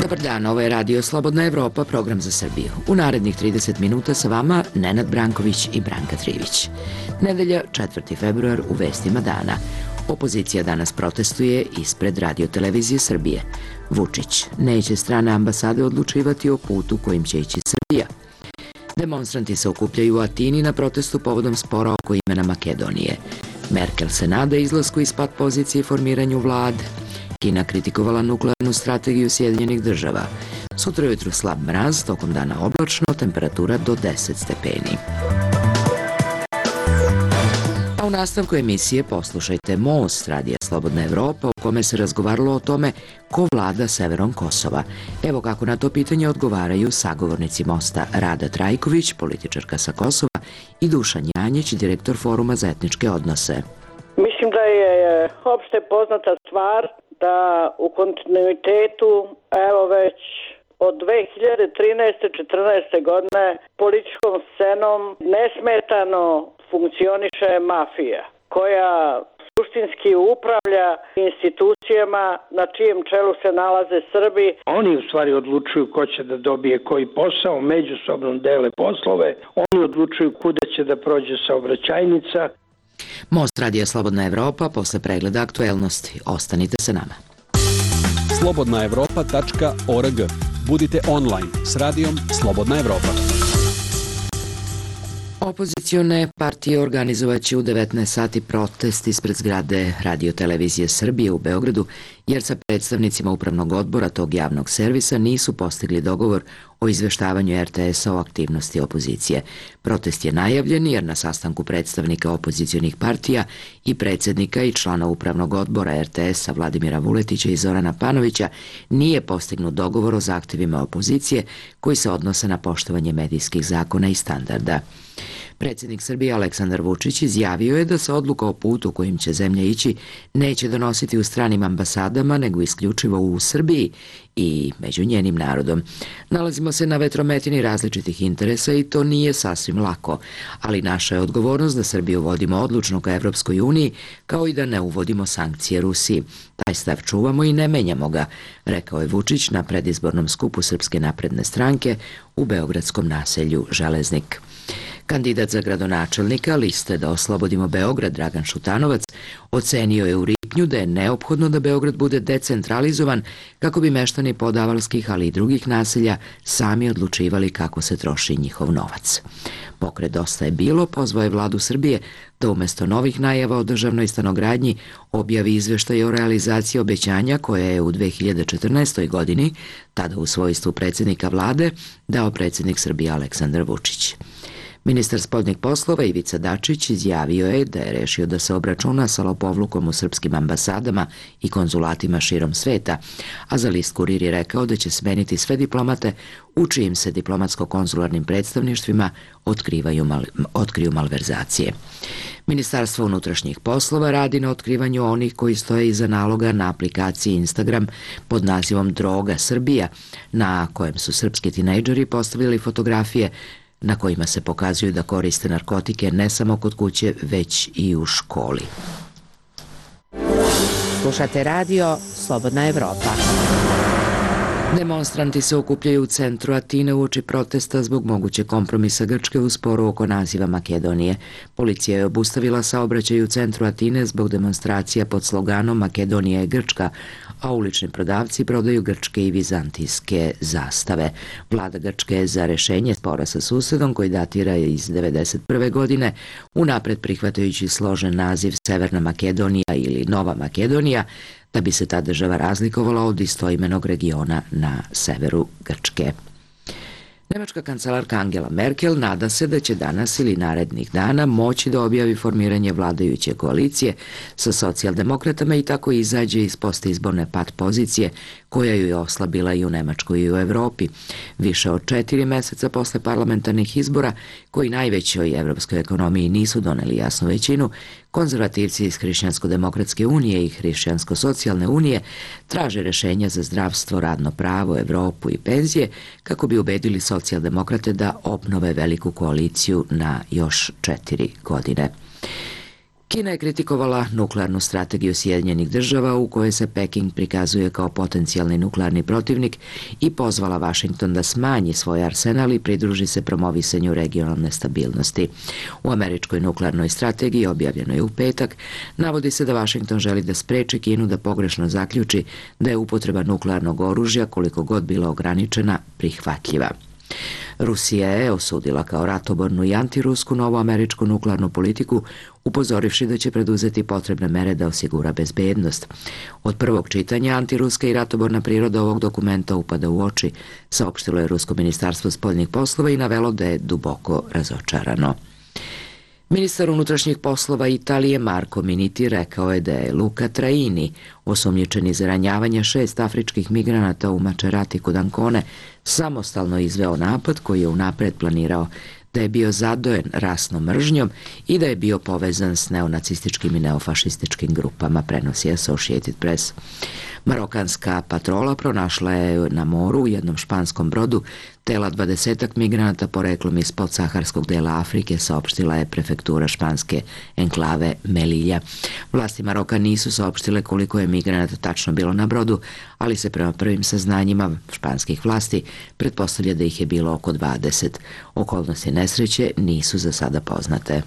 Dobar dan, ovo je Radio Slobodna Evropa, program za Srbiju. U narednih 30 minuta sa vama Nenad Branković i Branka Trivić. Nedelja, 4. februar, u vestima dana. Opozicija danas protestuje ispred Radio-televizije Srbije. Vučić: neće strane ambasade odlučivati o putu kojim će ići Srbija. Demonstranti se okupljaju u Atini na protestu povodom spora oko imena Makedonije. Merkel se nada izlasku iz pat pozicije i formiranju vlade. Kina kritikovala nuklearnu strategiju Sjedinjenih država. Sutra ujutru slab mraz, tokom dana oblačno, temperatura do 10 stepeni. A u nastavku emisije poslušajte Most Radija Slobodna Evropa, u kome se razgovaralo o tome ko vlada severom Kosova. Evo kako na to pitanje odgovaraju sagovornici Mosta Rada Trajković, političarka sa Kosova, i Dušan Janjić, direktor Foruma za etničke odnose. Mislim da je opšte poznata stvar da u kontinuitetu, evo već od 2013-14. godine, političkom scenom nesmetano funkcioniše mafija, koja suštinski upravlja institucijama na čijem čelu se nalaze Srbi. Oni u stvari odlučuju ko će da dobije koji posao, međusobno dele poslove, oni odlučuju kuda će da prođe saobraćajnica. Most Radija Slobodna Evropa posle pregleda aktuelnosti. Ostanite sa nama. slobodnaevropa.org. Budite online s radijom Slobodna Evropa. Opozicione partije organizovaće u 19 sati protest ispred zgrade Radio-televizije Srbije u Beogradu, jer sa predstavnicima upravnog odbora tog javnog servisa nisu postigli dogovor o izveštavanju RTS-a o aktivnosti opozicije. Protest je najavljen jer na sastanku predstavnika opozicionih partija i predsjednika i člana upravnog odbora RTS-a Vladimira Vuletića i Zorana Panovića nije postignut dogovor o zahtevima opozicije koji se odnose na poštovanje medijskih zakona i standarda. Predsjednik Srbije Aleksandar Vučić izjavio je da se odluka o putu kojim će zemlja ići neće donositi u stranim ambasadama, nego isključivo u Srbiji i među njenim narodom. Nalazimo se na vetrometini različitih interesa i to nije sasvim lako, ali naša je odgovornost da Srbiju vodimo odlučno ka Evropskoj uniji, kao i da ne uvodimo sankcije Rusiji. Taj stav čuvamo i ne menjamo ga, rekao je Vučić na predizbornom skupu Srpske napredne stranke u beogradskom naselju Železnik. Kandidat za gradonačelnika liste Da oslobodimo Beograd, Dragan Šutanovac, ocenio je u Ripnju da je neophodno da Beograd bude decentralizovan kako bi meštani podavalskih, ali i drugih naselja sami odlučivali kako se troši njihov novac. Pokret Dosta je bilo pozvao je vladu Srbije da umjesto novih najava o državnoj stanogradnji objavi izveštaj o realizaciji obećanja koja je u 2014. godini, tada u svojstvu predsjednika vlade, dao predsjednik Srbije Aleksandar Vučić. Ministar spoljnih poslova Ivica Dačić izjavio je da je rešio da se obračuna sa lopovlukom u srpskim ambasadama i konzulatima širom sveta, a za list Kurir je rekao da će smeniti sve diplomate u čijim se diplomatsko-konzularnim predstavništvima otkriju malverzacije. Ministarstvo unutrašnjih poslova radi na otkrivanju onih koji stoje iza naloga na aplikaciji Instagram pod nazivom Droga Srbija, na kojem su srpski tinejdžeri postavili fotografije na kojima se pokazuju da koriste narkotike ne samo kod kuće, već i u školi. Slušate radio Slobodna Evropa. Demonstranti se okupljaju u centru Atine uoči protesta zbog moguće kompromisa Grčke u sporu oko naziva Makedonije. Policija je obustavila saobraćaj u centru Atine zbog demonstracija pod sloganom Makedonija je Grčka, a ulični prodavci prodaju grčke i vizantijske zastave. Vlada Grčke je za rešenje spora sa susedom koji datira iz 1991. godine, unapred prihvatajući složen naziv Severna Makedonija ili Nova Makedonija, da bi se ta država razlikovala od istoimenog regiona na severu Grčke. Nemačka kancelarka Angela Merkel nada se da će danas ili narednih dana moći da objavi formiranje vladajuće koalicije sa socijaldemokratama i tako izađe iz postizborne pat pozicije koja ju je oslabila i u Nemačkoj i u Evropi. Više od 4 meseca posle parlamentarnih izbora, koji najvećoj evropskoj ekonomiji nisu doneli jasnu većinu, konzervativci iz Hrišćansko-demokratske unije i Hrišćansko-socijalne unije traže rešenja za zdravstvo, radno pravo, Evropu i penzije kako bi ubedili socijaldemokrate da obnove veliku koaliciju na još 4 godine. Kina je kritikovala nuklearnu strategiju Sjedinjenih država u kojoj se Peking prikazuje kao potencijalni nuklearni protivnik i pozvala Vašington da smanji svoj arsenal i pridruži se promovisanju regionalne stabilnosti. U američkoj nuklearnoj strategiji, objavljenoj u petak, navodi se da Vašington želi da spreči Kinu da pogrešno zaključi da je upotreba nuklearnog oružja, koliko god bila ograničena, prihvatljiva. Rusija je osudila kao ratobornu i antirusku novu američku nuklearnu politiku, upozorivši da će preduzeti potrebne mere da osigura bezbednost. Od prvog čitanja antiruska i ratoborna priroda ovog dokumenta upada u oči, saopštilo je Rusko ministarstvo spoljnih poslova i navelo da je duboko razočarano. Ministar unutrašnjih poslova Italije Marco Minniti rekao je da je Luca Traini, osumnjičeni za ranjavanje 6 afričkih migranata u Macerati kod Ancone, samostalno izveo napad koji je unapred planirao, da je bio zadojen rasnom mržnjom i da je bio povezan s neonacističkim i neofašističkim grupama, prenosi Associated Press. Marokanska patrola pronašla je na moru u jednom španskom brodu tela 20 migranata poreklom iz podsaharskog dela Afrike, saopštila je prefektura španske enklave Melilla. Vlasti Maroka nisu saopštile koliko je migranata tačno bilo na brodu, ali se prema prvim saznanjima španskih vlasti pretpostavlja da ih je bilo oko 20. Okolnosti nesreće nisu za sada poznate.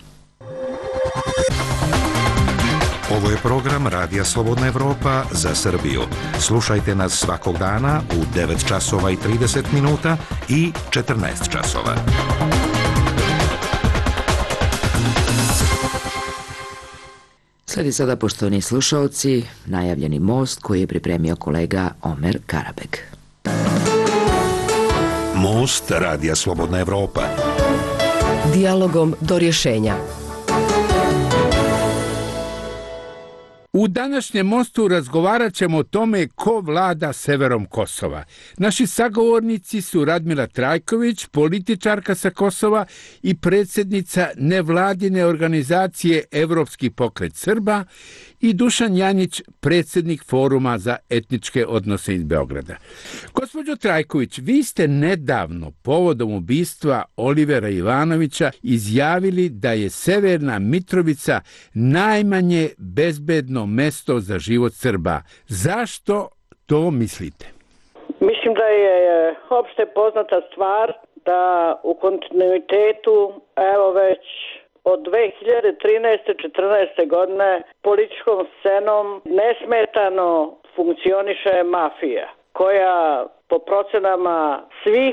Ovo je program Radija Slobodna Evropa za Srbiju. Slušajte nas svakog dana u 9 časova i 30 minuta i 14 časova. Sledi sada, poštovani slušaoci, najavljeni most koji je pripremio kolega Omer Karabek. Most Radija Slobodna Evropa. Dijalogom do rješenja. U današnjem mostu razgovarat ćemo o tome ko vlada severom Kosova. Naši sagovornici su Radmila Trajković, političarka sa Kosova i predsjednica nevladine organizacije Evropski pokret Srba, i Dušan Janjić, predsjednik Foruma za etničke odnose iz Beograda. Gospođo Trajković, vi ste nedavno povodom ubistva Olivera Ivanovića izjavili da je Severna Mitrovica najmanje bezbedno mesto za život Srba. Zašto to mislite? Mislim da je opšte poznata stvar da u kontinuitetu, evo već od 2013-14. godine političkom scenom nesmetano funkcioniše mafija, koja po procenama svih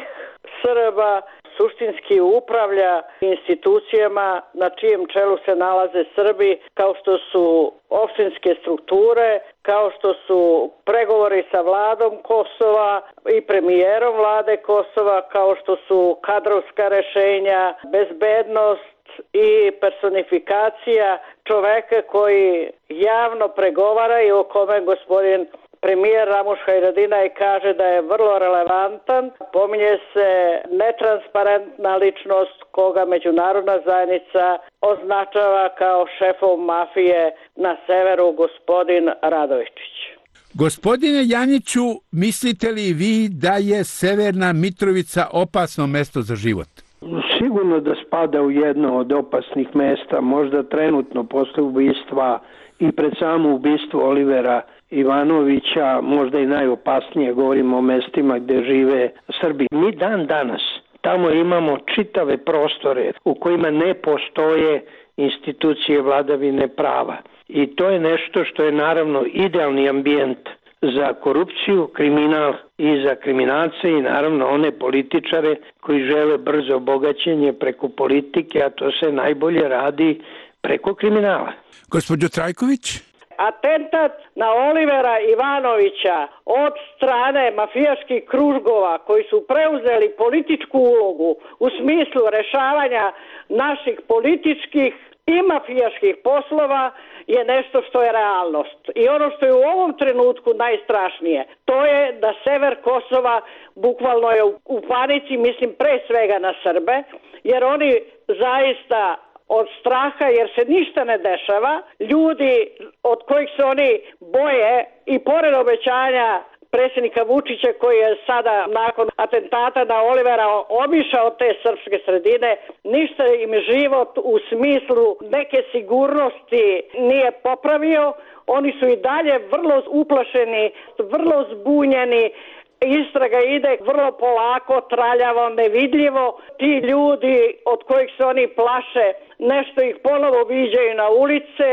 Srba suštinski upravlja institucijama na čijem čelu se nalaze Srbi, kao što su opštinske strukture, kao što su pregovori sa vladom Kosova i premijerom vlade Kosova, kao što su kadrovska rešenja, bezbednost i personifikacija čoveka koji javno pregovara i o kome gospodin premijer Ramuš Haradinaj kaže da je vrlo relevantan. Pominje se netransparentna ličnost koga međunarodna zajednica označava kao šefom mafije na severu, gospodin Radovičić. Gospodine Janjiću, mislite li vi da je Severna Mitrovica opasno mesto za život? Sigurno da spada u jedno od opasnih mesta, možda trenutno posle ubistva i pred samo ubistvo Olivera Ivanovića, možda i najopasnije, govorimo o mestima gde žive Srbi. Mi dan danas tamo imamo čitave prostore u kojima ne postoje institucije vladavine prava. I to je nešto što je naravno idealni ambijent za korupciju, kriminal i za kriminalce i naravno one političare koji žele brzo bogaćenje preko politike, a to se najbolje radi preko kriminala. Gospođo Trajković? Atentat na Olivera Ivanovića od strane mafijaških kružgova koji su preuzeli političku ulogu u smislu rešavanja naših političkih i mafijaških poslova je nešto što je realnost. I ono što je u ovom trenutku najstrašnije, to je da sever Kosova bukvalno je u panici, mislim pre svega na Srbe, jer oni zaista od straha, jer se ništa ne dešava, ljudi od kojih se oni boje i pored obećanja predsjednika Vučića koji je sada nakon atentata na Olivera obišao te srpske sredine, ništa im život u smislu neke sigurnosti nije popravio. Oni su i dalje vrlo uplašeni, vrlo zbunjeni. Istraga ide vrlo polako, traljavo, nevidljivo. Ti ljudi od kojih se oni plaše, nešto ih ponovo viđaju na ulice,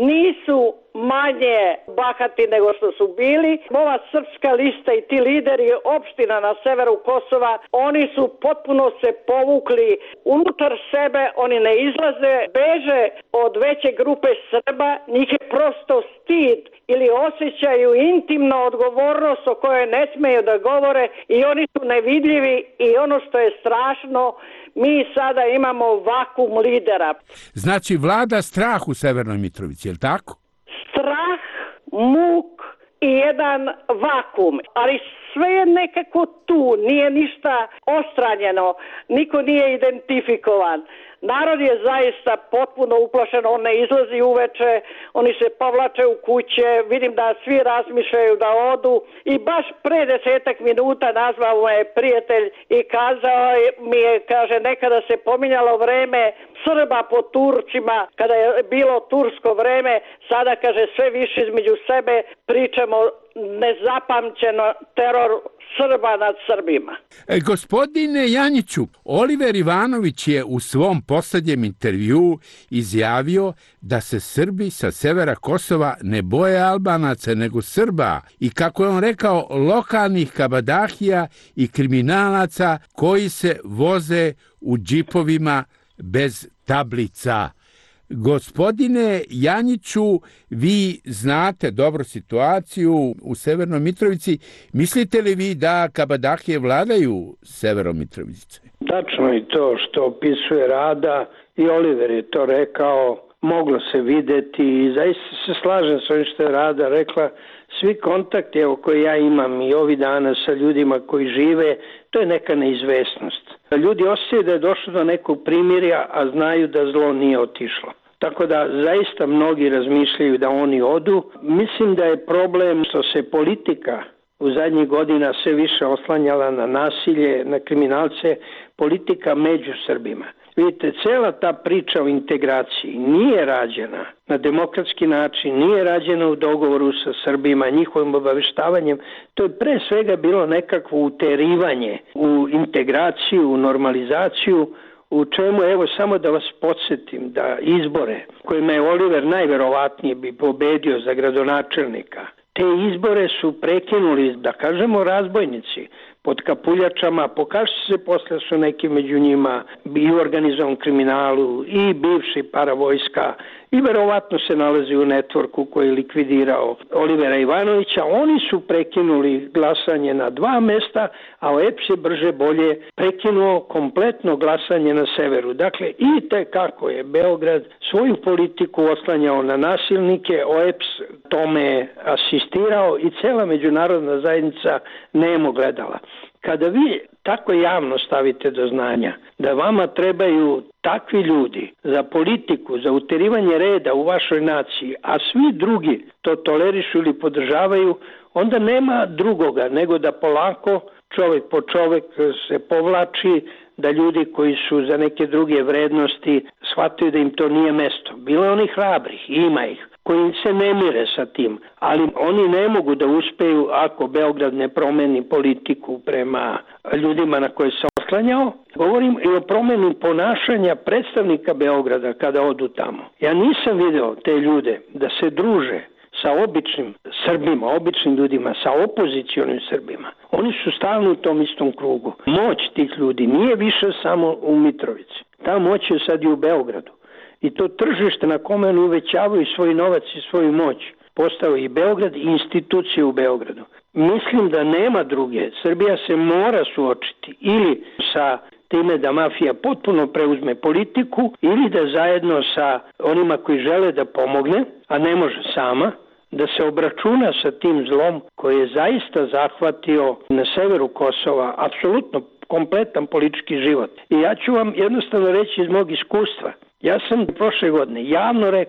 nisu manje bahati nego što su bili. Ova srpska lista i ti lideri opština na severu Kosova, oni su potpuno se povukli unutar sebe, oni ne izlaze, beže od veće grupe Srba, njih je prosto stid ili osjećaju intimnu odgovornost o kojoj ne smeju da govore i oni su nevidljivi i ono što je strašno, mi sada imamo vakum lidera. Znači vlada strah u Severnoj Mitrovici, je li tako? Strah, muk i jedan vakum, ali sve je nekako tu, nije ništa ostranjeno, niko nije identifikovan. Narod je zaista potpuno uplašen, on ne izlazi uveče, oni se povlače u kuće, vidim da svi razmišljaju da odu i baš pre 10 minuta nazvao me prijatelj i kazao mi je, kaže, nekada se pominjalo vreme Srba po Turcima, kada je bilo tursko vreme, sada, kaže, sve više između sebe pričamo nezapamćeno teror Srba nad Srbima. Gospodine Janjiću, Oliver Ivanović je u svom poslednjem intervjuu izjavio da se Srbi sa severa Kosova ne boje Albanaca nego Srba i, kako je on rekao, lokalnih kabadahija i kriminalaca koji se voze u džipovima bez tablica. Gospodine Janjiću, vi znate dobro situaciju u Severnoj Mitrovici. Mislite li vi da kabadahije vladaju Severom Mitrovice? Tačno je to što opisuje Rada i Oliver je to rekao, moglo se videti i zaista se slažem s ovim što je Rada rekla. Svi kontakti koje ja imam i ovih dana sa ljudima koji žive, to je neka neizvesnost. Ljudi osjećaju da je došlo do nekog primirja, a znaju da zlo nije otišlo. Tako da zaista mnogi razmišljaju da oni odu. Mislim da je problem što se politika u zadnjih godina sve više oslanjala na nasilje, na kriminalce, politika među Srbima. Vidite, cela ta priča o integraciji nije rađena na demokratski način, nije rađena u dogovoru sa Srbima, njihovim obaveštavanjem. To je pre svega bilo nekakvo uterivanje u integraciju, u normalizaciju, u čemu, evo, samo da vas podsjetim da izbore kojima je Oliver najverovatnije bi pobedio za gradonačelnika, te izbore su prekinuli, da kažemo, razbojnici pod kapuljačama, pokaže se posle su neki među njima i u organizovan kriminalu i bivši paravojska i verovatno se nalazi u networku koji je likvidirao Olivera Ivanovića. Oni su prekinuli glasanje na 2 mesta, a OEPS je brže bolje prekinuo kompletno glasanje na severu. Dakle, i tekako je Beograd svoju politiku oslanjao na nasilnike, OEPS tome asistirao i cela međunarodna zajednica nemo gledala. Kada vi tako javno stavite do znanja da vama trebaju takvi ljudi za politiku, za uterivanje reda u vašoj naciji, a svi drugi to tolerišu ili podržavaju, onda nema drugoga nego da polako čovjek po čovjek se povlači, da ljudi koji su za neke druge vrednosti shvataju da im to nije mesto. Bilo je onih hrabrih, ima ih, koji se ne mire sa tim, ali oni ne mogu da uspeju ako Beograd ne promeni politiku prema ljudima na koje se oslanjao. Govorim i o promeni ponašanja predstavnika Beograda kada odu tamo. Ja nisam video te ljude da se druže sa običnim Srbima, običnim ljudima, sa opozicionim Srbima. Oni su stalno u tom istom krugu. Moć tih ljudi nije više samo u Mitrovici. Ta moć je sad i u Beogradu. I to tržište na kome oni uvećavaju svoj novac i svoju moć postao i Beograd i institucije u Beogradu. Mislim da nema druge. Srbija se mora suočiti ili sa time da mafija potpuno preuzme politiku ili da zajedno sa onima koji žele da pomogne, a ne može sama, da se obračuna sa tim zlom koji je zaista zahvatio na severu Kosova apsolutno kompletan politički život. I ja ću vam jednostavno reći iz mog iskustva. Ja sam prošle godine javno rekao,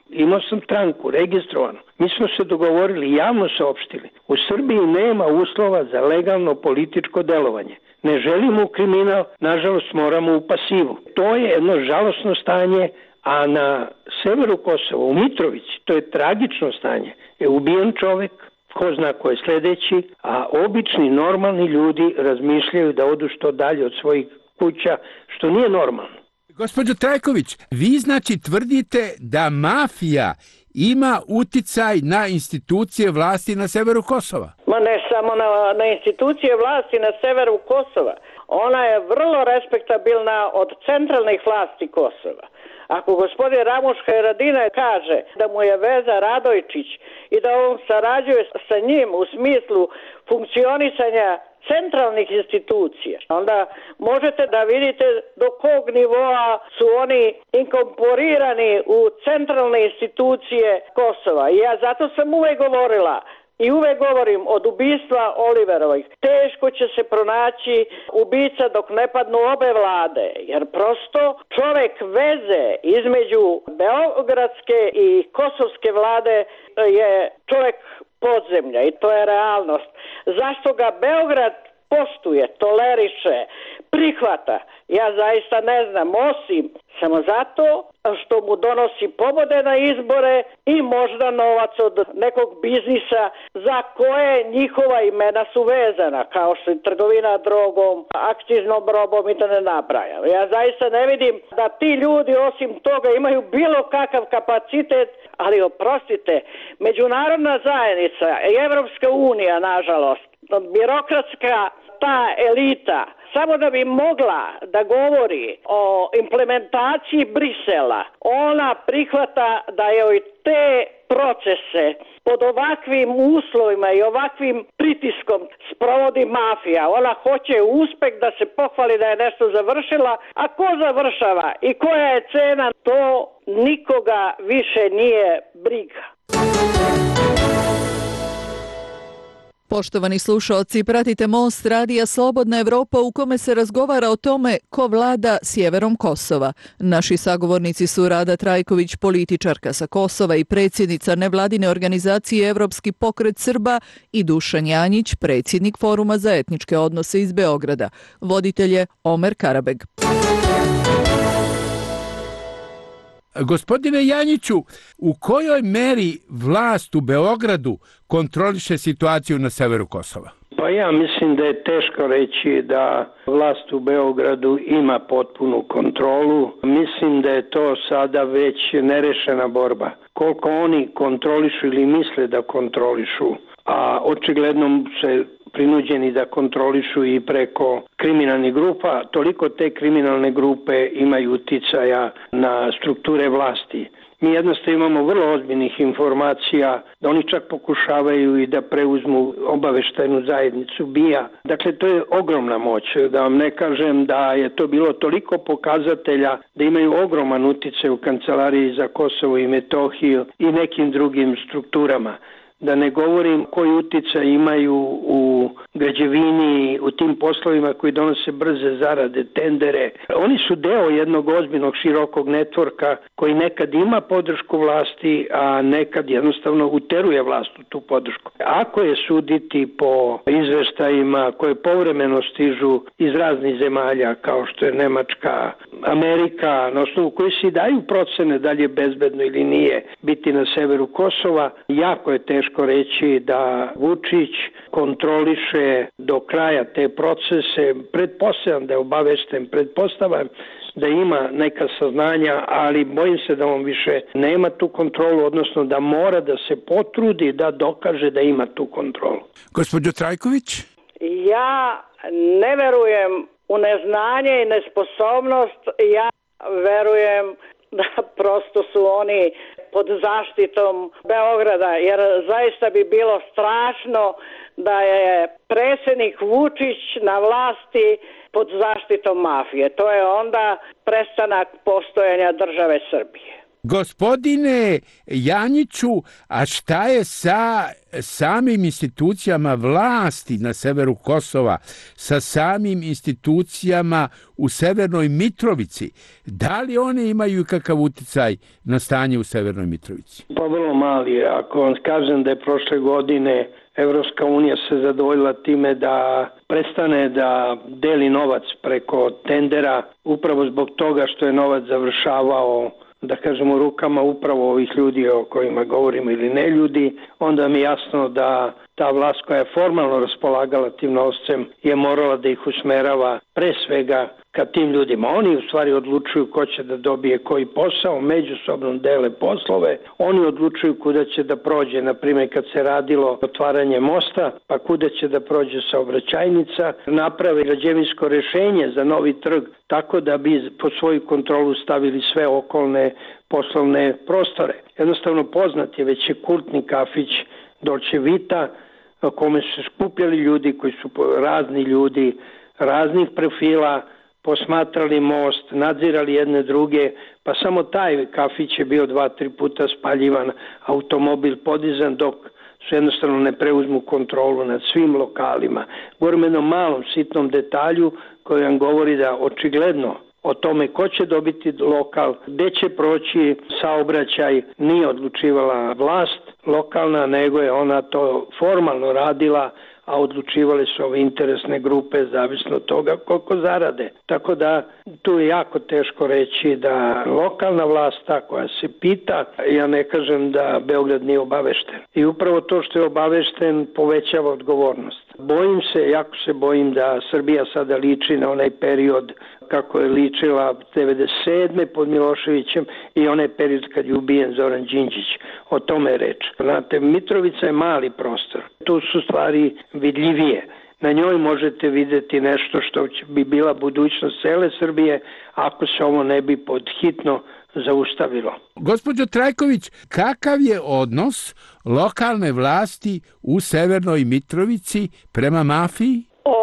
Imao sam stranku, registrovanu. Mi smo se dogovorili, javno saopštili. U Srbiji nema uslova za legalno političko delovanje. Ne želimo u kriminal, nažalost moramo u pasivu. To je jedno žalosno stanje, a na severu Kosova, u Mitrovici, to je tragično stanje. Je ubijen čovek, ko zna ko je sledeći, a obični, normalni ljudi razmišljaju da odu što dalje od svojih kuća, što nije normalno. Gospođo Trajković, vi znači tvrdite da mafija ima uticaj na institucije vlasti na severu Kosova? Ma ne samo na institucije vlasti na severu Kosova. Ona je vrlo respektabilna od centralnih vlasti Kosova. Ako gospodin Ramuška Haradinaj kaže da mu je veza Radojčić i da on sarađuje sa njim u smislu funkcionisanja centralnih institucija, onda možete da vidite do kog nivoa su oni inkorporirani u centralne institucije Kosova. I ja zato sam uvek govorila i uvek govorim od ubistva Oliverovih. Teško će se pronaći ubica dok ne padnu obe vlade, jer prosto čovek veze između beogradske i kosovske vlade je čovek podzemlja i to je realnost. Zašto ga Beograd poštuje, toleriše, prihvata? Ja zaista ne znam, osim samo zato što mu donosi pobode na izbore i možda novac od nekog biznisa za koje njihova imena su vezana, kao što je trgovina drogom, akciznom robom i da ne nabrajam. Ja zaista ne vidim da ti ljudi osim toga imaju bilo kakav kapacitet, ali oprostite, međunarodna zajednica i Evropska unija, nažalost, birokratska ta elita, samo da bi mogla da govori o implementaciji Brisela, ona prihvata da joj te procese pod ovakvim uslovima i ovakvim pritiskom sprovodi mafija. Ona hoće uspeh da se pohvali da je nešto završila, a ko završava i koja je cena, to nikoga više nije briga. Poštovani slušaoci, pratite Most radija Slobodna Evropa u kome se razgovara o tome ko vlada sjeverom Kosova. Naši sagovornici su Rada Trajković, političarka sa Kosova i predsjednica nevladine organizacije Evropski pokret Srba, i Dušan Janjić, predsjednik Foruma za etničke odnose iz Beograda. Voditelj je Omer Karabeg. Gospodine Janjiću, u kojoj meri vlast u Beogradu kontroliše situaciju na severu Kosova? Pa ja mislim da je teško reći da vlast u Beogradu ima potpunu kontrolu. Mislim da je to sada već nerešena borba. Koliko oni kontrolišu ili misle da kontrolišu, a očigledno se prinuđeni da kontrolišu i preko kriminalnih grupa, toliko te kriminalne grupe imaju uticaja na strukture vlasti. Mi jednostavno imamo vrlo ozbiljnih informacija da oni čak pokušavaju i da preuzmu obaveštajnu zajednicu BIA. Dakle, to je ogromna moć. Da vam ne kažem da je to bilo toliko pokazatelja da imaju ogroman uticaj u Kancelariji za Kosovo i Metohiju i nekim drugim strukturama. Da ne govorim koji uticaj imaju u građevini, u tim poslovima koji donose brze zarade, tendere. Oni su deo jednog ozbiljnog širokog networka koji nekad ima podršku vlasti, a nekad jednostavno uteruje vlast u tu podršku. Ako je suditi po izveštajima koje povremeno stižu iz raznih zemalja, kao što je Nemačka, Amerika, na osnovu koji se daju procene da li je bezbedno ili nije biti na severu Kosova, jako je teško reći da Vučić kontroliše do kraja te procese. Pretpostavljam da je obavešten, pretpostavljam da ima neka saznanja, ali bojim se da on više nema tu kontrolu, odnosno da mora da se potrudi da dokaže da ima tu kontrolu. Gospođo Trajković? Ja ne verujem u neznanje i nesposobnost, ja verujem da prosto su oni pod zaštitom Beograda, jer zaista bi bilo strašno da je predsjednik Vučić na vlasti pod zaštitom mafije. To je onda prestanak postojanja države Srbije. Gospodine Janjiću, a šta je sa samim institucijama vlasti na severu Kosova, sa samim institucijama u Severnoj Mitrovici? Da li one imaju kakav uticaj na stanje u Severnoj Mitrovici? Pa vrlo mali. Ako vam kažem da je prošle godine Evropska unija se zadovoljila time da prestane da deli novac preko tendera, upravo zbog toga što je novac završavao, da kažemo, rukama upravo ovih ljudi o kojima govorimo ili ne ljudi, onda mi je jasno da ta vlast koja je formalno raspolagala tim novcem je morala da ih usmerava pre svega ka tim ljudima. Oni u stvari odlučuju ko će da dobije koji posao, međusobno dele poslove, oni odlučuju kuda će da prođe, na primjer kad se radilo otvaranje mosta, pa kuda će da prođe saobraćajnica, naprave građevinsko rešenje za novi trg, tako da bi po svoju kontrolu stavili sve okolne poslovne prostore. Jednostavno poznat je, već je kultni kafić Dolce Vita, o kome su skupljali ljudi koji su razni ljudi, raznih profila, posmatrali most, nadzirali jedne druge, pa samo taj kafić je bio 2-3 puta spaljivan, automobil podizan dok su jednostavno ne preuzmu kontrolu nad svim lokalima. Govorim o jednom malom sitnom detalju koji vam govori da očigledno o tome ko će dobiti lokal, gde će proći saobraćaj, nije odlučivala vlast lokalna, nego je ona to formalno radila, a odlučivale su ove interesne grupe zavisno od toga koliko zarade. Tako da tu je jako teško reći da lokalna vlast ta koja se pita, ja ne kažem da Beograd nije obavešten. I upravo to što je obavešten povećava odgovornost. Bojim se, jako se bojim da Srbija sada liči na onaj period kako je ličila 1997. pod Miloševićem i onaj period kad je ubijen Zoran Đinđić. O tome je reč. Znate, Mitrovica je mali prostor. Tu su stvari vidljivije. Na njoj možete videti nešto što bi bila budućnost cele Srbije ako se ovo ne bi podhitno zaustavilo. Gospođo Trajković, kakav je odnos lokalne vlasti u Severnoj Mitrovici prema mafiji?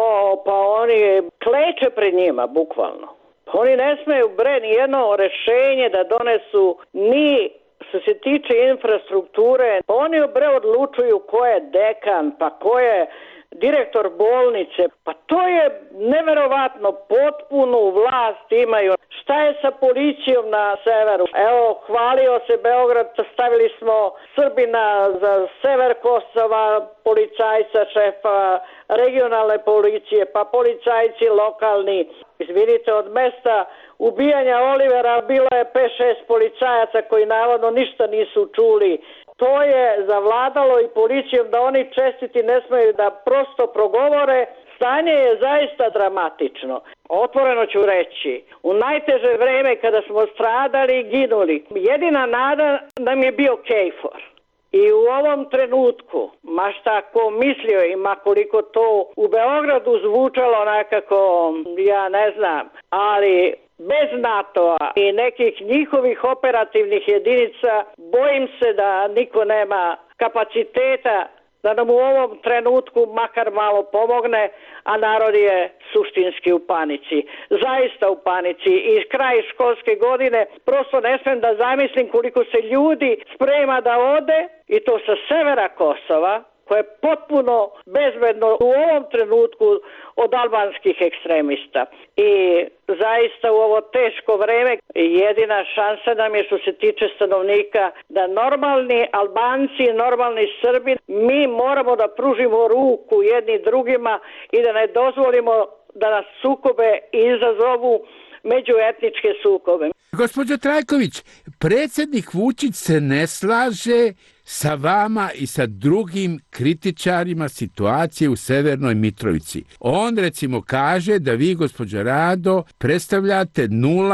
Pa oni kleče pred njima, bukvalno. Oni ne smeju ni jedno rešenje da donesu ni što se tiče infrastrukture. Oni odlučuju ko je dekan, pa ko je direktor bolnice. Pa to je neverovatno, potpunu vlast imaju. Šta je sa policijom na severu? Evo, hvalio se Beograd, stavili smo Srbina za sever Kosova, policajca, šefa regionalne policije, pa policajci lokalni. Izvinite, od mesta ubijanja Olivera bilo je 5-6 policajaca koji navodno ništa nisu čuli. To je zavladalo i policijom da oni čestiti ne smeju da prosto progovore. Stanje je zaista dramatično. Otvoreno ću reći, u najteže vreme kada smo stradali i ginuli, jedina nada nam je bio KFOR. I u ovom trenutku, ma šta ko mislio i ma koliko to u Beogradu zvučalo nekako, ja ne znam, ali bez NATO-a i nekih njihovih operativnih jedinica, bojim se da niko nema kapaciteta da nam u ovom trenutku makar malo pomogne, a narod je suštinski u panici. Zaista u panici. I kraj školske godine prosto ne smem da zamislim koliko se ljudi sprema da ode, i to sa severa Kosova, koje je potpuno bezbedno u ovom trenutku od albanskih ekstremista. I zaista u ovo teško vreme jedina šansa nam je što se tiče stanovnika da normalni Albanci, normalni Srbi, mi moramo da pružimo ruku jedni drugima i da ne dozvolimo da nas sukobe izazovu međuetničke sukobe. Gospođo Trajković, predsjednik Vučić se ne slaže sa vama i sa drugim kritičarima situacije u Severnoj Mitrovici. On recimo kaže da vi, gospođo Rado, predstavljate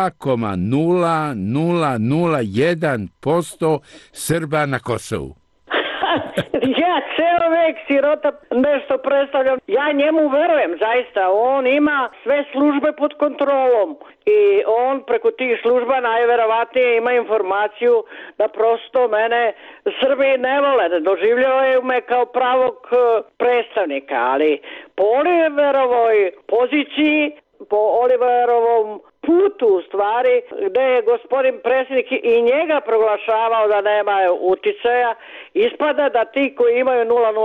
0,0001% Srba na Kosovu. Ja ceo vek sirota nešto predstavljam. Ja njemu verujem, zaista. On ima sve službe pod kontrolom i on preko tih služba najverovatnije ima informaciju da prosto mene Srbi ne vole, da doživljavaju me kao pravog predstavnika, ali po Oliverovoj poziciji, po Oliverovom putu u stvari, gde je gospodin predsjednik i njega proglašavao da nema uticaja, ispada da ti koji imaju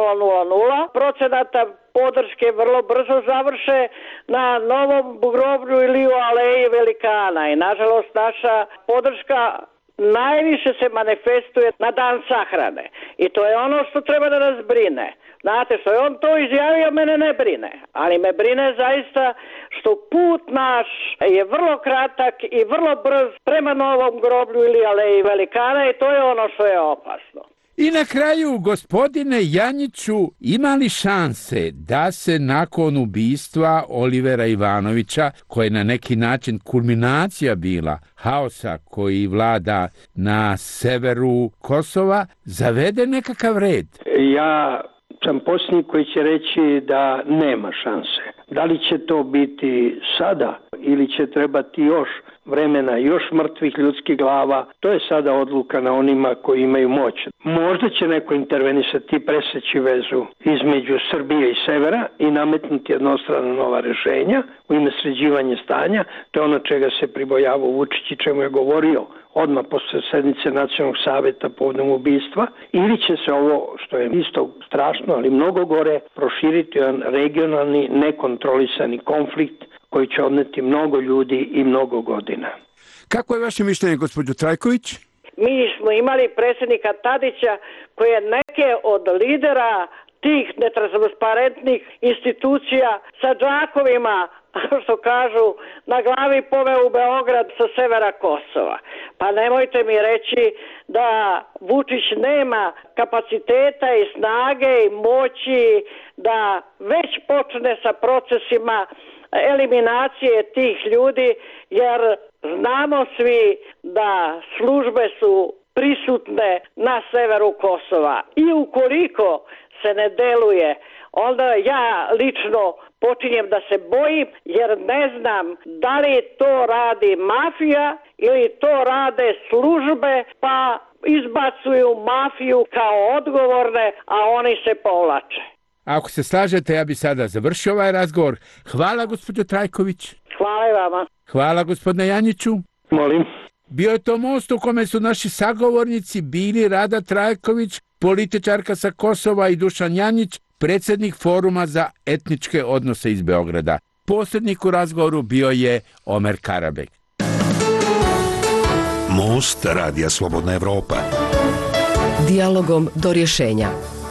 0,000% podrške vrlo brzo završe na novom groblju ili u aleji velikana i nažalost naša podrška najviše se manifestuje na dan sahrane i to je ono što treba da nas brine. Znate što je on to izjavio, mene ne brine, ali me brine zaista što put naš je vrlo kratak i vrlo brz prema novom groblju ili aleji velikana i to je ono što je opasno. I na kraju, gospodine Janjiću, ima li šanse da se nakon ubistva Olivera Ivanovića, koje je na neki način kulminacija bila haosa koji vlada na severu Kosova, zavede nekakav red? Ja sam posljednji koji će reći da nema šanse. Da li će to biti sada ili će trebati još vremena, još mrtvih ljudskih glava, to je sada odluka na onima koji imaju moć. Možda će neko intervenisati i preseći vezu između Srbije i severa i nametnuti jednostrana nova rešenja u ime sređivanja stanja. To je ono čega se pribojavao Vučić i čemu je govorio odmah posle sednice Nacionalnog saveta povodom ubistva, ili će se ovo, što je isto strašno, ali mnogo gore, proširiti jedan regionalni, nekontrolisani konflikt koji će odneti mnogo ljudi i mnogo godina. Kako je vaše mišljenje, gospođo Trajković? Mi smo imali predsjednika Tadića koji je neke od lidera tih netransparentnih institucija sa džakovima, što kažu, na glavi poveo u Beograd sa severa Kosova. Pa nemojte mi reći da Vučić nema kapaciteta i snage i moći da već počne sa procesima eliminacije tih ljudi, jer znamo svi da službe su prisutne na severu Kosova. I ukoliko se ne deluje, onda ja lično počinjem da se bojim, jer ne znam da li to radi mafija ili to rade službe, pa izbacuju mafiju kao odgovorne, a oni se povlače. Ako se slažete, ja bi sada završio ovaj razgovor. Hvala, gospođo Trajković. Hvala i vama. Hvala, gospodine Janjiću. Molim. Bio je to most u kome su naši sagovornici bili Rada Trajković, političarka sa Kosova, i Dušan Janjić, predsjednik Foruma za etničke odnose iz Beograda. Posrednik u razgovoru bio je Omer Karabek. Most Radija Slobodna Evropa. Dijalogom do rješenja.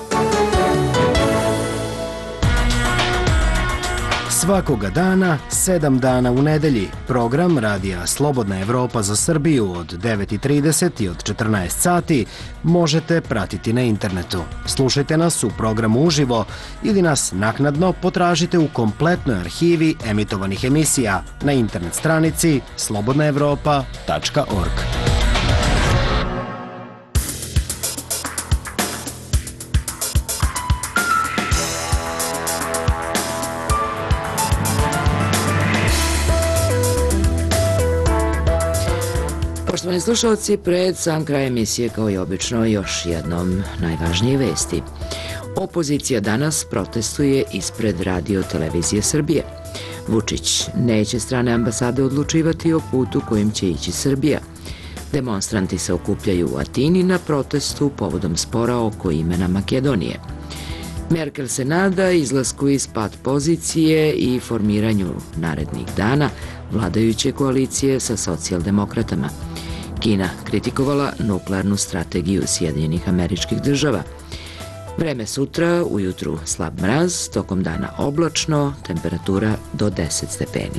Svakoga dana, 7 dana u nedelji, program Radija Slobodna Evropa za Srbiju od 9:30 i od 14 sati možete pratiti na internetu. Slušajte nas u programu uživo ili nas naknadno potražite u kompletnoj arhivi emitovanih emisija na internet stranici slobodnaevropa.org. Poštovani slušalci, pred sam kraj emisije, kao i obično, još jednom najvažnije vesti. Opozicija danas protestuje ispred Radio Televizije Srbije. Vučić neće strane ambasade odlučivati o putu kojim će ići Srbija. Demonstranti se okupljaju u Atini na protestu povodom spora oko imena Makedonije. Merkel se nada izlasku iz pad pozicije i formiranju narednih dana vladajuće koalicije sa socijaldemokratama. Kina kritikovala nuklearnu strategiju Sjedinjenih Američkih Država. Vreme sutra, ujutru slab mraz, tokom dana oblačno, temperatura do 10 stepeni.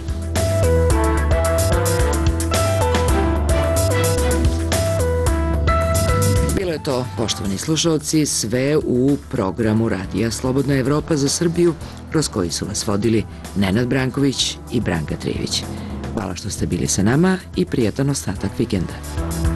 Bilo je to, poštovani slušalci, sve u programu Radija Slobodna Evropa za Srbiju, kroz koji su vas vodili Nenad Branković i Branka Trijević. Hvala što ste bili sa nama i prijatan ostatak vikenda.